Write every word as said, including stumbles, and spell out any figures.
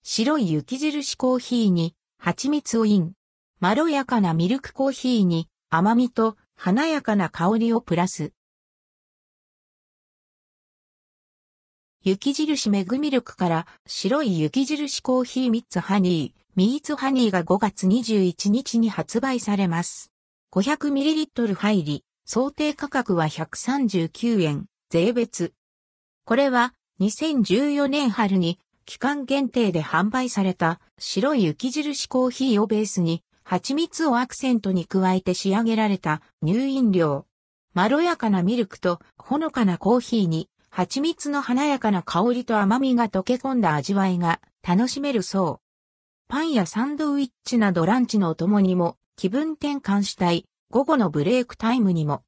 白い雪印コーヒーに蜂蜜をイン。まろやかなミルクコーヒーに甘みと華やかな香りをプラス。雪印メグミルクから白い雪印コーヒーミッツハニー、ミーツハニーがごがつにじゅういちにちに発売されます。ごひゃくミリリットル 入り、想定価格はひゃくさんじゅうきゅうえん、税別。これはにせんじゅうよねん春に期間限定で販売された白い雪印コーヒーをベースに蜂蜜をアクセントに加えて仕上げられた乳飲料。まろやかなミルクとほのかなコーヒーに蜂蜜の華やかな香りと甘みが溶け込んだ味わいが楽しめるそう。パンやサンドイッチなどランチのお供にも気分転換したい午後のブレイクタイムにも